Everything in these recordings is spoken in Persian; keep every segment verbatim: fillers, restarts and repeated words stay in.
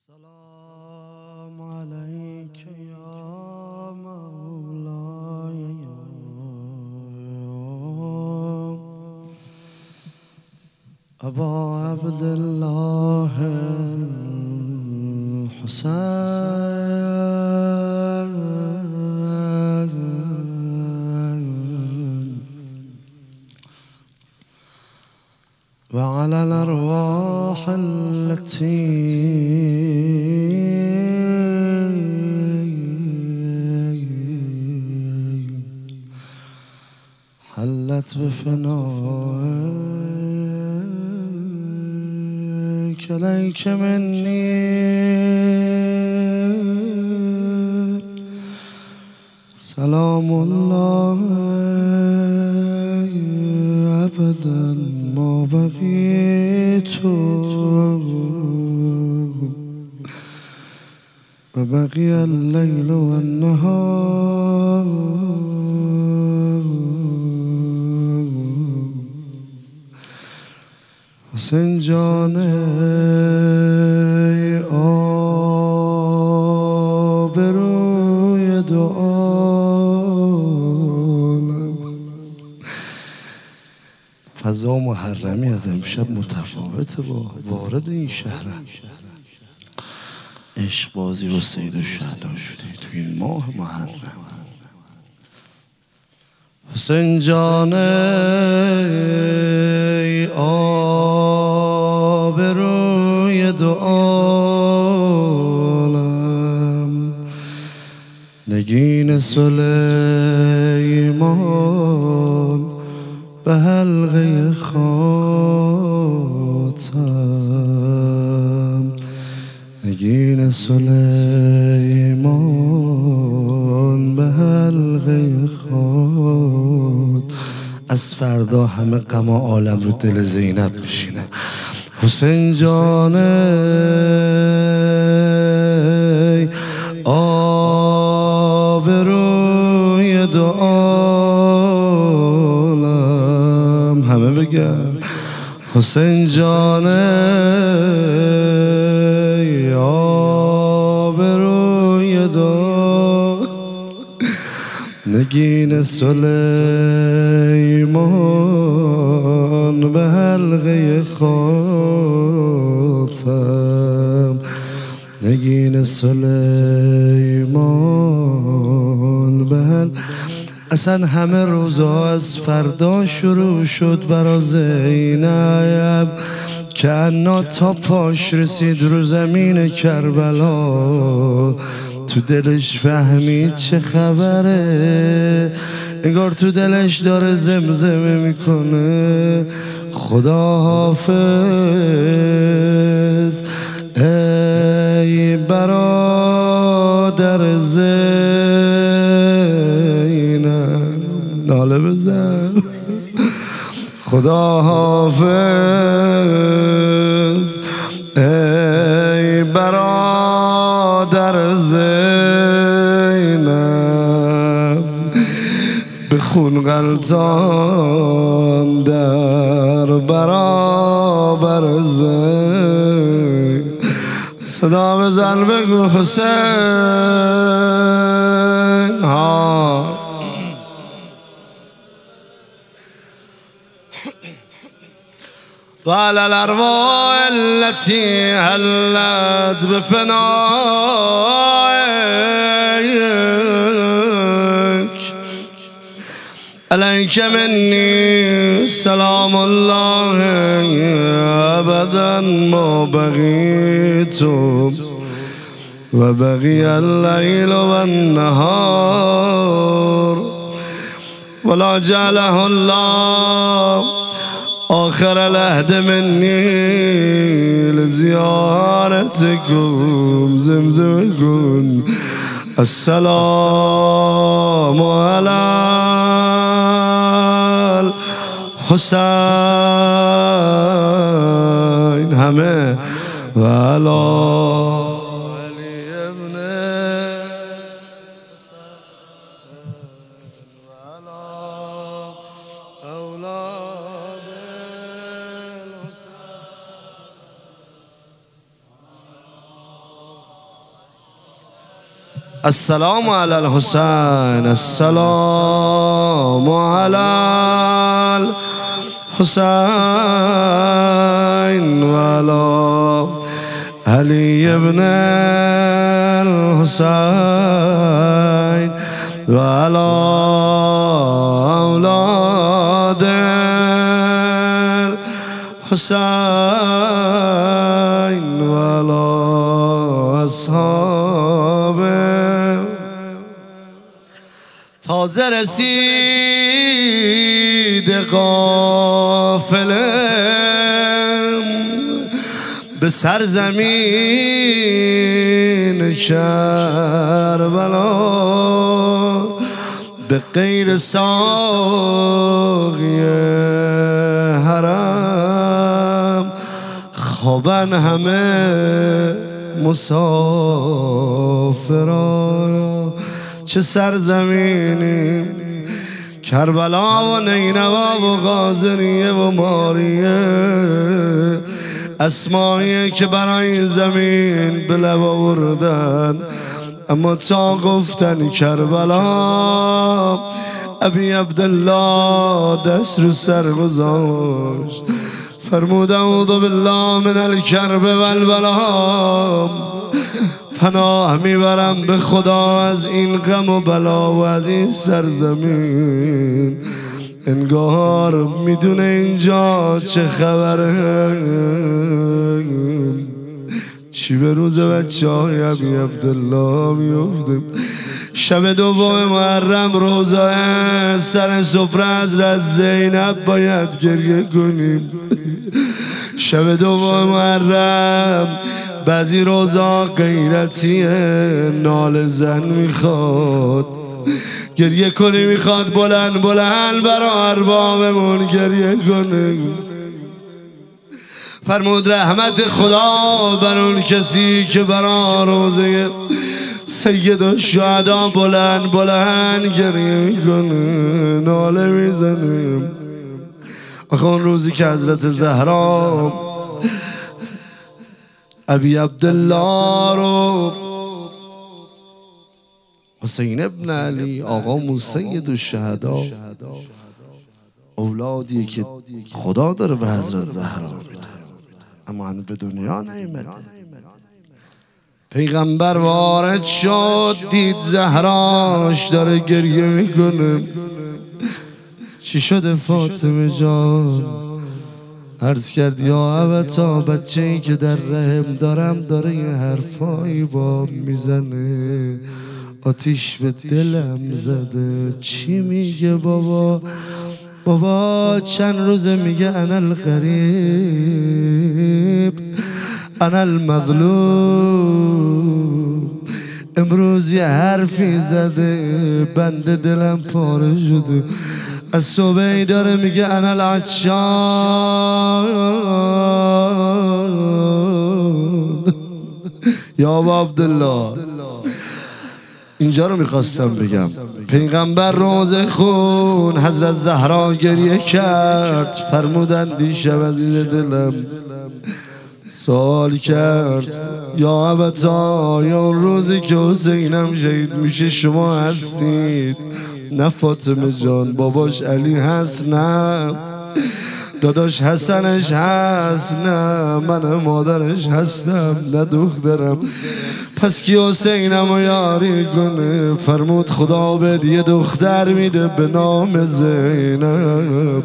السلام عليك يا مولاي أبا عبد الله الحسين وعلى الأرواح التي حلت بفنائك إليك مني سلام الله أبدا ما بقيت وبقي الليل والنهار حسین جان آبروی دو عالم. فضا محرمی از امشب متفاوته با وارد این شهر عشق بازی و سید الشهدا شده تو این ماه محرم. حسین جان آبروی دو عالم نگین سلیمان به حلقه خاتم نگین سلیمان به حلقه خاتم. از فردا همه غم عالم رو دل زینب میشینه. حسین جان آبروی دو عالم همه بگن حسین جان آبروی دو نگین سلیمان به حلقه خاتم نگین سلیمان به حلقه. اصلا همه روزها از فردا شروع شد برا زینب که انا تا پاش رسید رو زمین کربلا. تو دلش فهمید چه خبره، انگار تو دلش داره زمزمه میکنه خدا حافظ ای برادر زینب. ناله بزن خدا حافظ ای برادر زینب به خون غلطان در برابر زینب. صدا بزن بگو حسین ها. وعلى الأرواح التي هلت بفنائك عليك مني سلام الله أبدا ما بقيت وبقي الليل والنهار ولا جعله الله آخر العهد مني لزيارتكم. زمزم كن السلام على الحسين همه وعلى السلام علی الحسین، السلام علی الحسین و علی علی ابن الحسین و علی اولاد الحسین و علی اصحابه. تازه رسید قافله به سرزمین کربلا، به غیر ساقی حرم خوابن همه مسافران. چه سرزمینی کربلا و نینوا و غازریه و ماریه، اسمایی که برای زمین به لب آوردن، اما تا گفتن کربلا ابی عبدالله دست رو سر گذاشت، فرمود اعوذ بالله من الکرب و البلا، پناه میبرم به خدا از این غم و بلا و از این سرزمین. انگار میدونه اینجا چه خبره، چی به روز بچه های ابی عبدالله میفته. شب دوم محرم روزه سر سفره حضرت زینب باید گریه کنیم. شب دوم محرم بعضی روزا غیرتیه، نال زن میخواد گریه کنی، میخواد بلند بلند برا اربابمون گریه کنه. فرمود رحمت خدا بر اون کسی که برا روزه سید الشهدا بلند بلند گریه میکنه، ناله میزنه. آخه اون روزی که حضرت زهرا ابی عبدالله رو حسین ابن علی آقا سید الشهدا، اولادیه که خدا داره به حضرت زهرا میده، اما هنوز به دنیا نیامده. پیغمبر وارد شد، دید زهراش داره گریه میکنه. چی شده فاطمه جان؟ عرض کرد یا ابتا، بچه ای که در رحم دارم داره یه حرفایی با میزنه، آتیش به دلم زده. چی میگه بابا؟ بابا چند روزه میگه انا الغریب انا المظلوم. امروز یه حرفی زده بنده دلم پاره شده. از صبحی داره میگه انا العطشان. یا ابا عبدالله اینجا رو میخواستم بگم. پیغمبر روزه خون حضرت زهرا گریه کرد، فرمودن دیشب عزیز دلم سوال کرد یا ابتا، یا اون روزی که حسینم شهید میشه شما هستید؟ نه فاطمه جان، باباش علی هست، نه داداش حسنش هست، نه من مادرش هستم، نه دخترم. پس کی حسینم رو یاری کنه؟ فرمود خدا بهت یه دختر میده به نام زینب.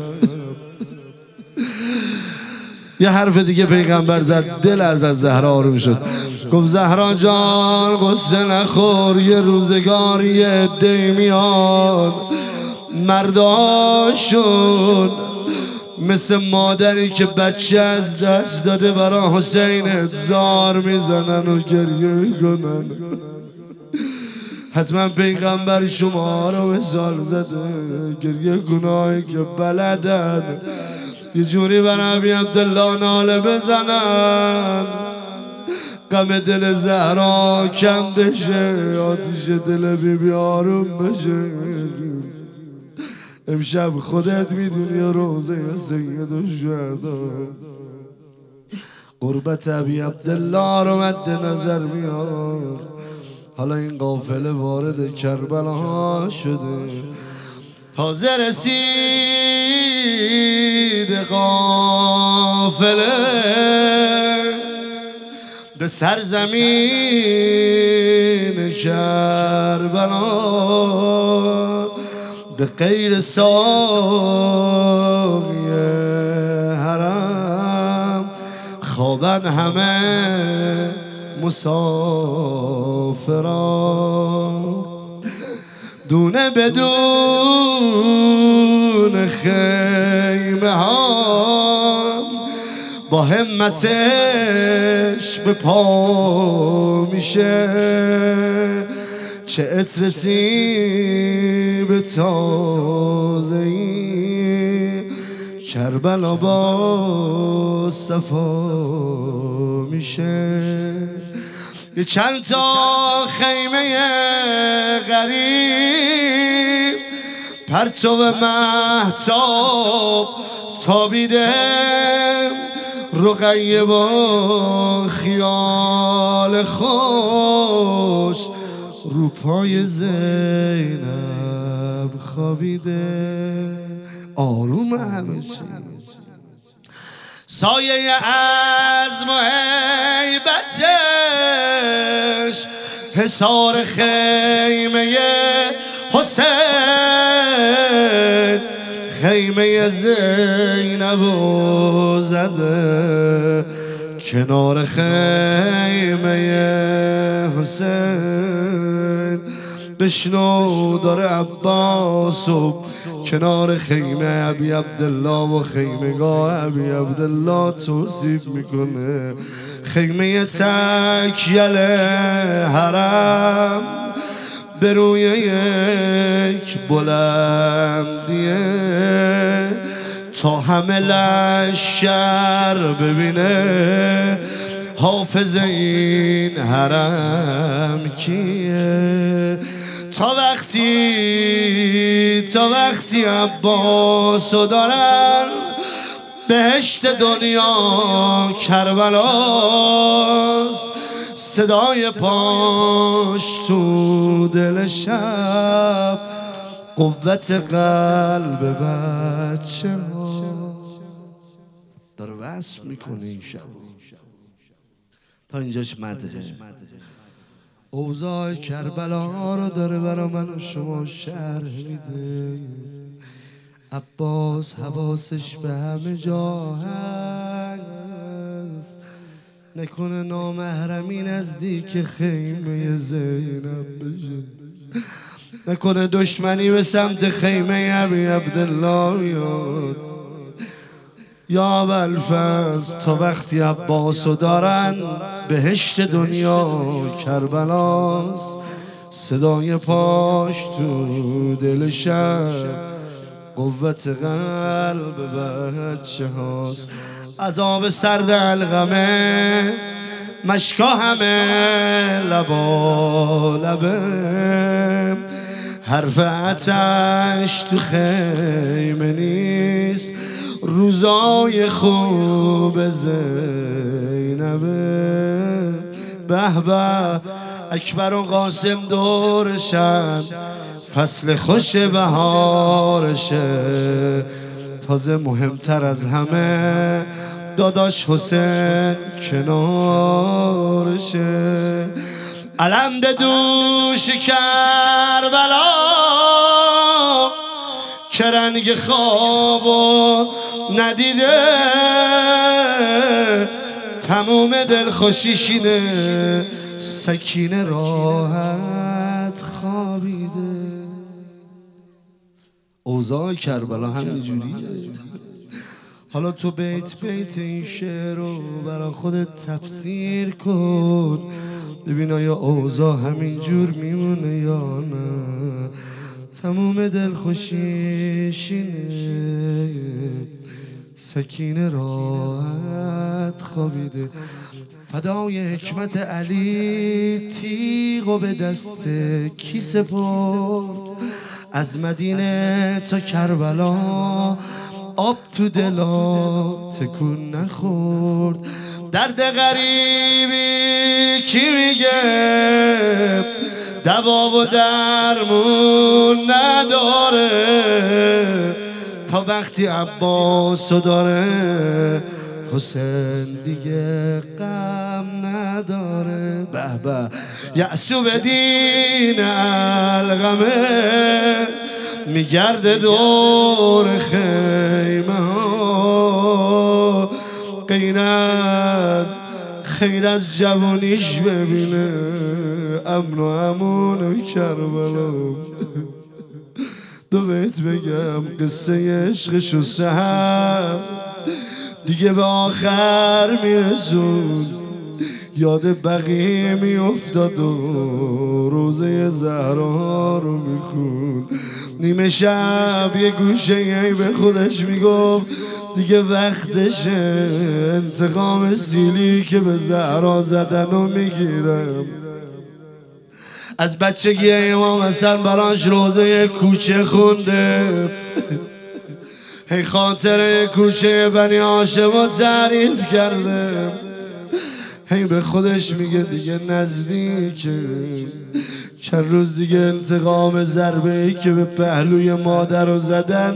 یه حرف دیگه پیغمبر زد، دل از از زهرا آروم شد. گفت زهرا جان قصه نخور، یه روزگاری یه عده‌ای میان مرداشون مثل مادری که بچه از دست داده برا حسین زار میزنن و گریه میکنن. حتما پیغمبر شما رو مثال زده، گریه گناهی که بلدن یه جوری برای ابی عبدالله ناله بزنن، غم دل زهرا کم بشه، آتیش دل بی بی آروم بشه. امشب خودت میدونی روزه سید الشهدا، قربت ابی عبدالله رو مد نظر میار. حالا این قافله وارد کربلا شده، تازه رسید قافله به سرزمین کربلا، به غیر ساقی حرم خوابن همه مسافران، دونه بدون خیمه ها با همتش به پا میشه، چه عطر سیب تازه‌ای کربلا با صفا میشه. یه چند تا خیمه غریب پرتو مهتاب تابیده، رقیه با خیال خوش رو پای زینب خوابیده. آروم همه چی، سایه عزم و هیبتش حصار خیمه حسین، خیمه زینب و زده کنار خیمه حسین. بشنو داره عباس و کنار خیمه ابی عبدالله و خیمگاه ابی عبدالله توصیف میکنه. خیمه تکیل حرم به روی یک بلندیه، تا همه لشکر ببینه حافظ این حرم کیه. تا وقتی تا وقتی عباسو دارن بهشت دنیا کربلاست، صدای پاش تو دل شب قوت قلب بچه ها. داره وصف میکنه این شب تا اینجاش مده. اوضاع کربلا رو داره برا من و شما شرح میده. عباس حواسش به همه جا هست، نکنه نامحرمی نزدیک خیمه زینب بشه، نکنه دشمنی به سمت خیمه ابی عبدالله یاد. یا ابوالفضل تا وقتی عباسو دارن بهشت دنیا کربلاست، صدای پاش تو دل شب قوت قلب بچه هاست. عذاب سرد علقمه مشکا همه لبا لبه، حرف عطش تو خیمه نیست، روزای خوب زینبه. به به اکبر و قاسم دورشن، فصل خوش بهارشه، تازه مهمتر از همه داداش حسین کنارشه. علم به دوش کربلا که رنگ خوابو ندیده، تموم دل خوشیشینه سکینه راحت خوابیده. اوضاع کربلا همینجوریه. حالا تو بیت بیت این شعر رو برا خودت تفسیر کن، ببین آیا اوضاع همینجور میمونه یا نه. تموم دل خوشیشینه سکینه راحت خوابیده. فدای حکمت علی تیغو به دست کی سپرد، از مدینه تا کربلا آب تو دلا تکون نخورد. درد غریبی کی میگه دوا و درمون نداره تا وقتی عباسو داره حسین دیگه غم نداره. به به یأسو به دین الغمه میگرده دور خیمه ها، غیر از خیر از جوانیش ببینه امن و امان کربلا. دو بیت بگم قصه عشقش و سحر دیگه به آخر میرسون، یاد بقیه میافتاد و روزه زهرا رو میخون. نیمه شب یه گوشه ای به خودش میگفت دیگه وقتشه انتقام سیلی که به زهرا زدن و میگیرم. از بچگی امام حسن براش روزه کوچه خونده، هی خاطر کوچه بنی هاشم تعریف کرده. هی به خودش میگه دیگه نزدیکه، چند روز دیگه انتقام ضربه ای که به پهلوی مادر رو زدن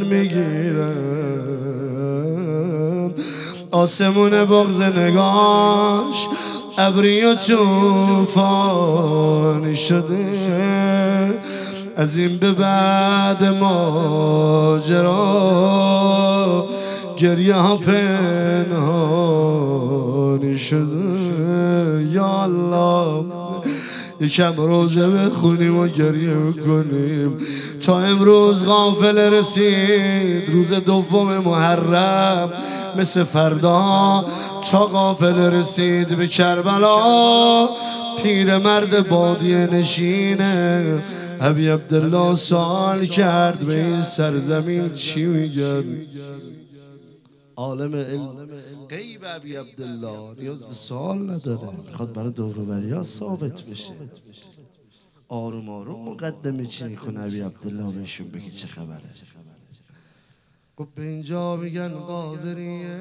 میگیرن. آسمون بغض نگاش ابری و طوفانی شده، از این به بعد ماجرا گریه ها پنهانی شده. یا الله یکم روزه بخونیم و گریه بکنیم. تا امروز غافل رسید روز دوم محرم، مثل فردا تا غافل رسید به کربلا. پیرمرد بادیه نشینه ابی عبدالله سوال کرد به این سرزمین چی میگن؟ عالم علم غیب ابی عبدالله نیاز به سوال نداره، میخواد برای دوروبری ها ثابت بشه. آروم آروم مقدمه چی کنه ابی عبدالله بهشون بگی چه خبره. گفت به اینجا میگن قادریه،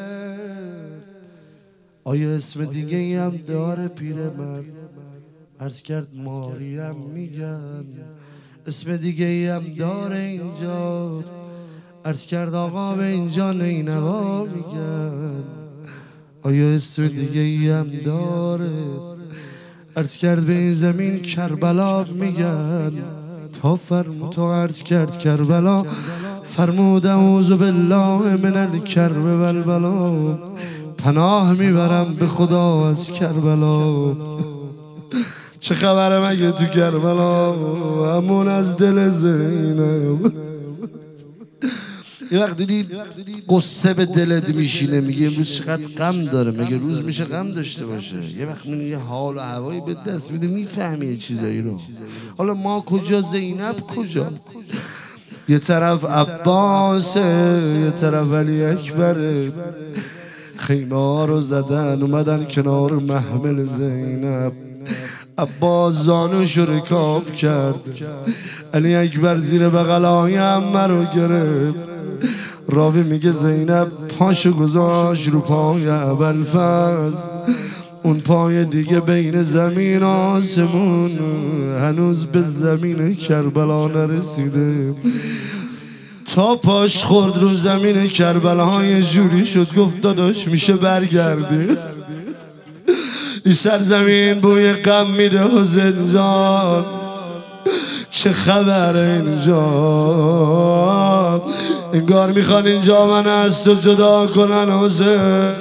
آیا اسم دیگه ای هم داره پیرمرد؟ عرض کرد ماریم. میگن اسم دیگه ای هم داره اینجا؟ عرض کرد آقا به اینجا نینوا میگن. آیا اسم دیگه ای هم داره؟ عرض کرد به این زمین کربلا میگن. تا فرمود تا عرض کرد کربلا، فرمود اعوذ بالله من الکرب و البلا، پناه میبرم به خدا از کربلا. چه خبره مگه تو کربلا؟ همون از دل زینب. یه وقت دیدی قصه به دلت میشینه، میگه امروز چقدر غم داره، مگه روز میشه غم داشته باشه؟ یه وقت میگه حال و هوایی به دست میده، میفهمی یه چیزایی رو. حالا ما کجا، زینب کجا؟ یه طرف عباسه، یه طرف علی اکبره. خیمه ها رو زدن اومدن کنار محمل زینب. عباس زانوش رو رکاب کرد، علی اکبر زیر بغلای عمه رو گرفت. راوی میگه زینب پاشو گذاشت رو پای ابوالفضل، اون پای دیگه بین زمین آسمون هنوز به زمین کربلا نرسیده. تا پاش خورد رو زمین کربلا یه جوری شد گفت داداش میشه برگردی. این سرزمین بوی غم میده حسین جان، چه خبره اینجا؟ انگار میخوان اینجا من از تو جدا کنن حسین.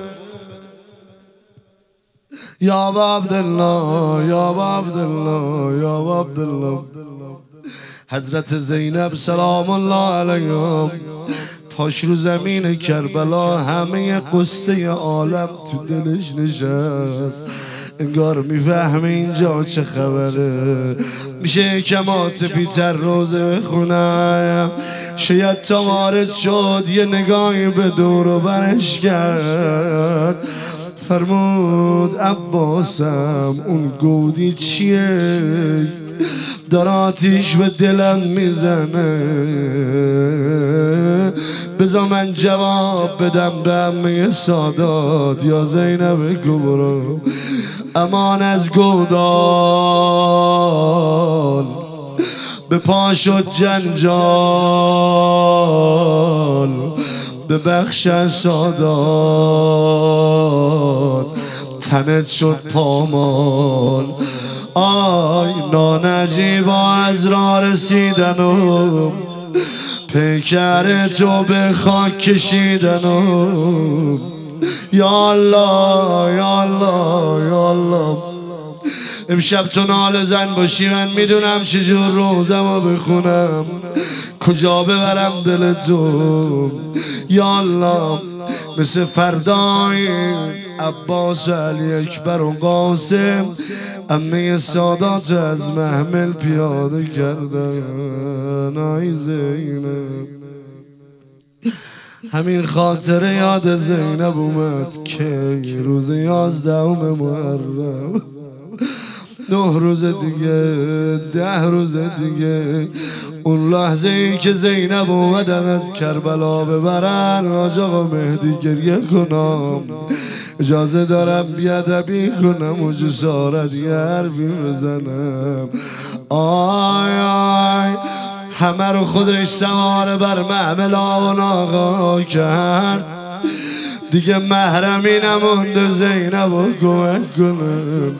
یا ابا عبدالله یا ابا عبدالله یا ابا عبدالله. حضرت زینب سلام الله علیهم پاش رو زمین کربلا، همه قصه عالم تو دلش نشست. انگار میفهمه اینجا چه خبره. میشه کمات پیتر روزه بخونم، شاید تا وارد شد یه نگاهی به دور و برش کرد. فرمود عباسم اون گودی چیه؟ داره آتیش به دلم میزنه، بذار من جواب بدم به عمه سادات یا زینب کبرا. امان از گودال به پا شد جنجال به بخش سادات تنت شد پامال آی نانجیبا از را رسیدنم پیکر تو به خاک کشیدنم یا الله یا الله یا الله امشب تو نال زن باشی من میدونم چجور روزمو بخونم کجا ببرم دل تو یا الله مثل فردای عباس علی اکبر و قاسم عمه سادات از محمل پیاده کردن آی زینب همین خاطره یاد زینب اومد که روز یازدهم محرم نه روز دیگه ده روز دیگه اون لحظه ای که زینب اومدن از کربلا ببرن آج آقا مهدی گریه کنم اجازه دارم بیادبی کنم و جسارت یه حرفی بزنم آی آی همه رو خودش سوار بر محمل آون آقا کرد دیگه محرمی نمونده زینب و کمک کنم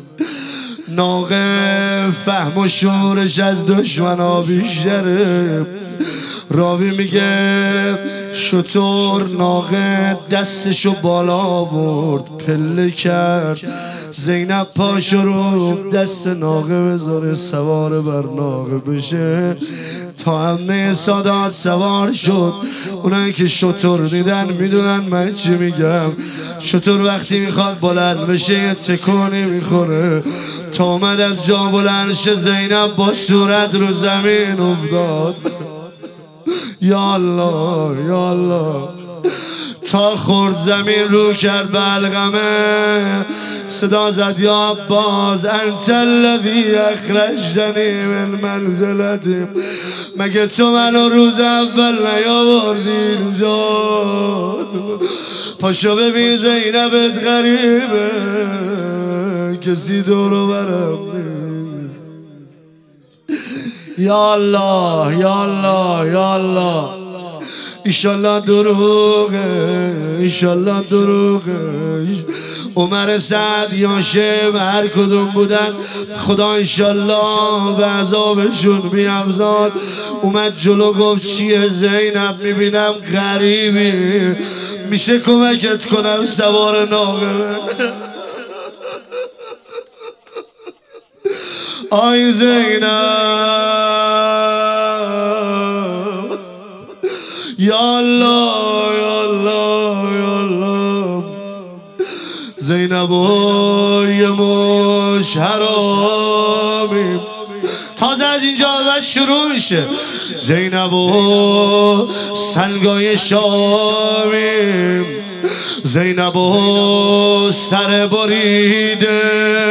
ناقه فهم و شورش از دشمنا بیشتره راوی میگه شطور ناقه دستشو بالا برد پله کرد زینب پاشو رو دست ناقه بذاره سوار بر ناقه بشه تا همه سادات سوار شد اونایی که شطور دیدن میدونن من چی میگم شطور وقتی میخواد بلند بشه یه تکونی میخوره تا اومد از جا بلند شه زینب با صورت رو زمین افتاد یا الله یا الله تا خورد زمین رو کرد به علقمه صدا زد یا عباس انت الذی اخرجتنی من منزلتی مگه تو منو روز اول نیاوردی اینجا پاشو ببین زینبت غریبه کسی دورو برم نیست یا الله یا الله یا الله ایشالله دروغه ایشالله دروغه عمر سعد یا شم هر کدوم بودن خدا ایشالله به عذابشون بیفزاد اومد جلو گفت چیه زینب میبینم غریبی میشه کمکت کنم سوار ناقه آی زینب یا الله یا الله یا الله زینب و یه مش حرامی تازه از اینجا بعد شروع میشه زینب و سنگای شامی زینب و سر بریده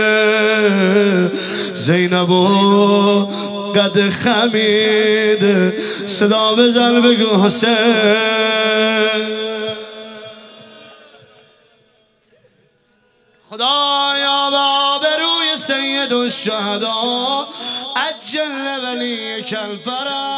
زینب و قد خمیده صدا بزن بگو حسین خدایا با بروی سید الشهدا عجل ولی کل فرج